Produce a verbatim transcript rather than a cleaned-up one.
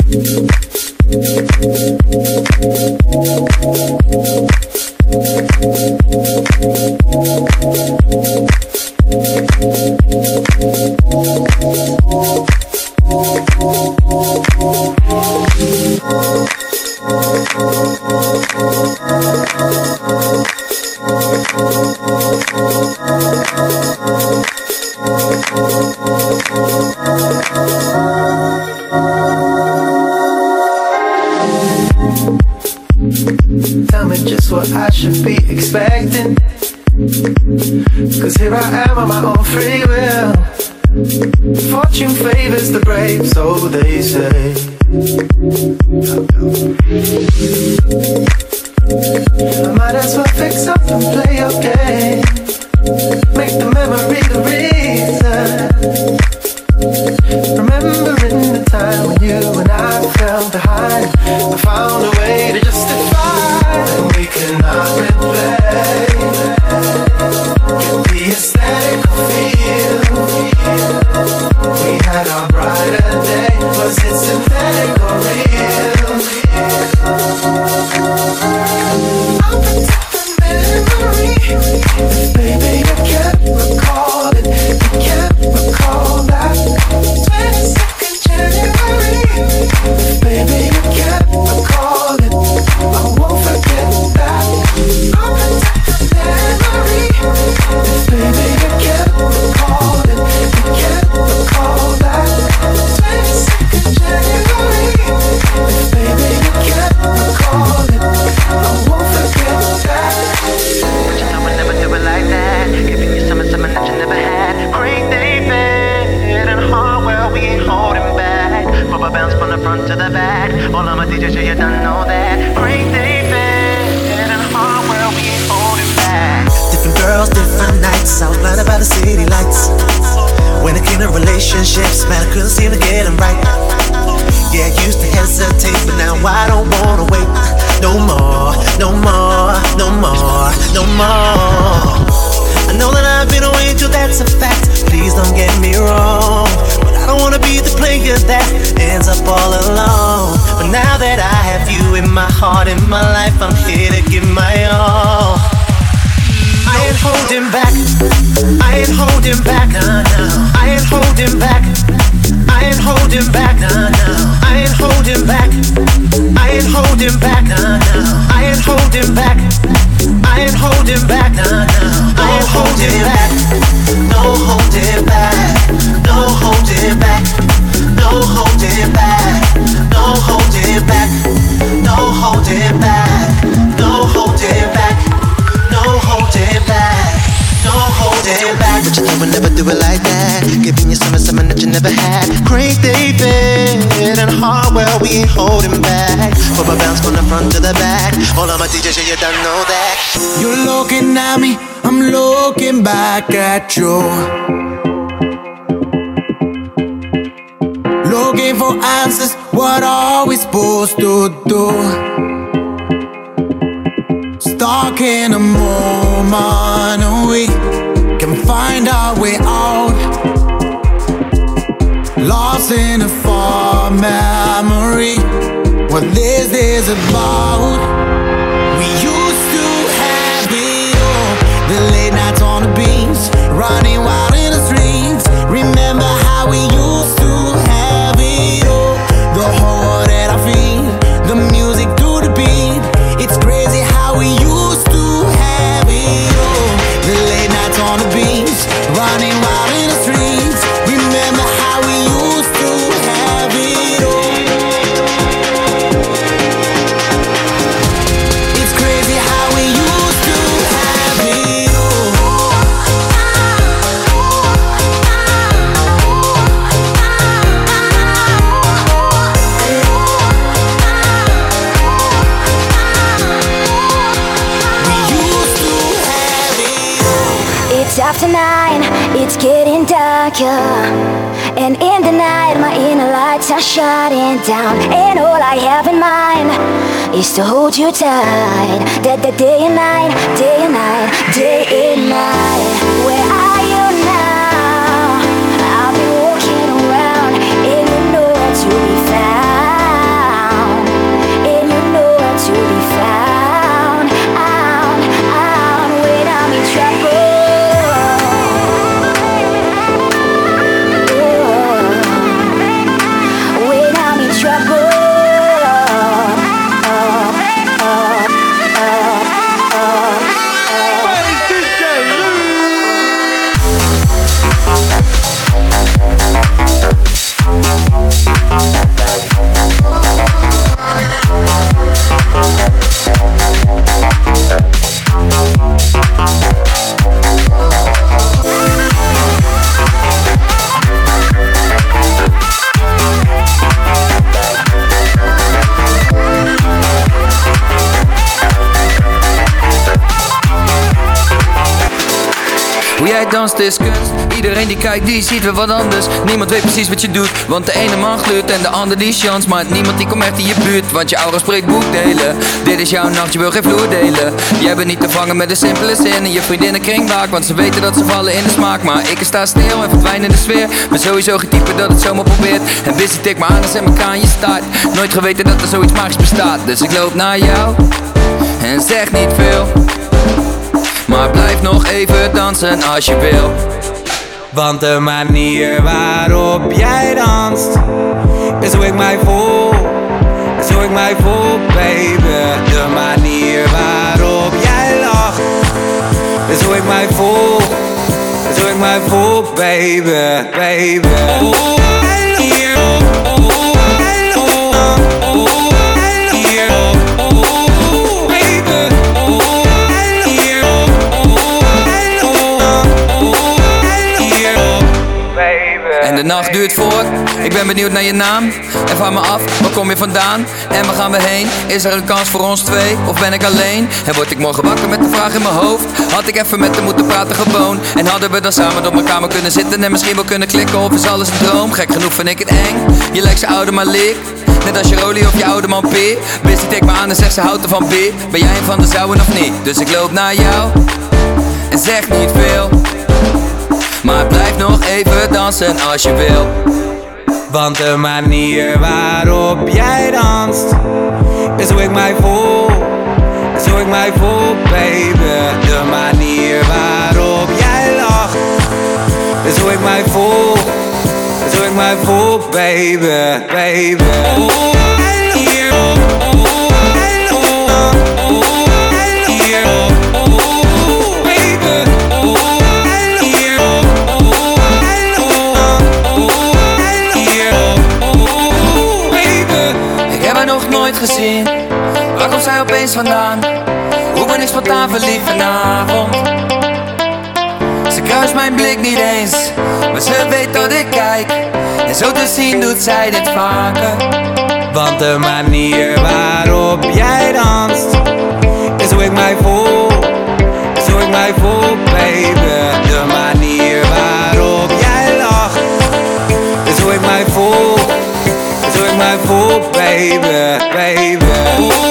Tell me just what I should be expecting, 'cause here I am on my own free will. Fortune favors the brave, so they say. I might as well fix up and play your game. Make the memory the reason. Remembering the time when you and I fell behind, I found a way to justify, and we cannot replay. Get the aesthetic feel. We had our brighter day. Was it synthetic or real? I'll protect the memory. Baby, you can't recall it. You can't recall that. twenty-second January. Baby, you can't recall it. I won't forget that. I'll protect the memory. Baby, you can't recall it. You can't recall that. twenty-second January. Baby, you can't recall it. I won't forget that. But you know I never do it like that. Giving you something, something that you never had. Great David and Hartwell, we ain't holding back. Rubber bounce from the front to the back. All of my D Js, sure you don't know that. Great David and Hartwell, we ain't holding back. Different girls, different nights. I was blinded by the city lights. When it came to relationships, man, I couldn't seem to get them right. Yeah, I used to hesitate, but now I don't wanna wait. No more, no more, no more, no more. I know that I've been away too, that's a fact. Please don't get me wrong, but I don't wanna be the player that ends up all alone. But now that I have you in my heart, in my life, I'm here to give my all. I ain't holding back, I ain't holding back, nah, nah. I ain't holding back, I ain't holding back, nah, nah. I ain't holding back, I ain't holding back, nah, nah. I ain't holding back, I ain't holding back, nah, nah. I ain't holding back, no holding back, no holding back, no holding back, no holding back, no holding back, no holding back, no holding back, no holding back. But you know I never do it like that. Giving you something, something that you never had. Craig David and Hartwell, we ain't holding back. Rubber bounce from the front to the back. All of my D Js, sure you don't know that. You're looking at me, I'm looking back at you. Looking for answers, what are we supposed to do? Stuck in a moment, we can find our way out. Lost in a far memory, what this is about. We used to have it all, the late nights on the beach, running wild in the streets. Remember how we used to have it all, the whole that I feel, the music to the beat. It's crazy how we used to have it all, the late nights on the beach, running wild in the streets. Remember how we used to have it all. It's crazy how we used to have it all. We used to have it all. It's after nine, it's getting darker, and in the night my inner lights are shutting down, and all I have in mind is to hold you tight. That the day and night, day and night, day and night. Where are you now? I've been walking around and you know where to be found. jij danst is kunst. Iedereen die kijkt, die ziet weer wat anders. Niemand weet precies wat je doet, want de ene man gluurt en de ander die chance. Maar niemand die komt echt in je buurt, want je aura spreekt boekdelen. Dit is jouw nacht, je wil geen vloer delen. Jij bent niet te vangen met een simpele zin. En je vriendinnen kringwaak, want ze weten dat ze vallen in de smaak. Maar ik sta stil en verdwijn in de sfeer. Ben sowieso geen type dat het zomaar probeert. En Busy tik me aan en zet me aan je staart. Nooit geweten dat er zoiets magisch bestaat. Dus ik loop naar jou en zeg niet veel, maar blijf nog even dansen als je wil. Want de manier waarop jij danst is hoe ik mij voel, is hoe ik mij voel, baby. De manier waarop jij lacht is hoe ik mij voel, is hoe ik mij voel, baby, baby. Oh, en de nacht duurt voort, ik ben benieuwd naar je naam. En van me af, waar kom je vandaan? En waar gaan we heen? Is er een kans voor ons twee? Of ben ik alleen? En word ik morgen wakker met de vraag in mijn hoofd? Had ik even met hem moeten praten gewoon? En hadden we dan samen op mijn kamer kunnen zitten en misschien wel kunnen klikken? Of is alles een droom? Gek genoeg vind ik het eng. Je lijkt ze oude maar leek, net als je Rolly of je oude man P. Busy tik me aan en zegt ze houdt er van B. Ben jij een van de zouden of niet? Dus ik loop naar jou en zeg niet veel, maar blijf nog even dansen als je wil. Want de manier waarop jij danst is hoe ik mij voel, is hoe ik mij voel, baby. De manier waarop jij lacht is hoe ik mij voel, is hoe ik mij voel, baby, baby. Oh, hier, oh, hier, oh, hier, oh, baby. Gezien, waar komt zij opeens vandaan? Hoe ben ik spontaan verliefd vanavond? Ze kruist mijn blik niet eens, maar ze weet dat ik kijk. En zo te zien doet zij dit vaker. Want de manier waarop jij danst is hoe ik mij voel, is hoe ik mij voel, baby. De manier waarop jij lacht is hoe ik mij voel, is hoe ik mij voel, baby, baby.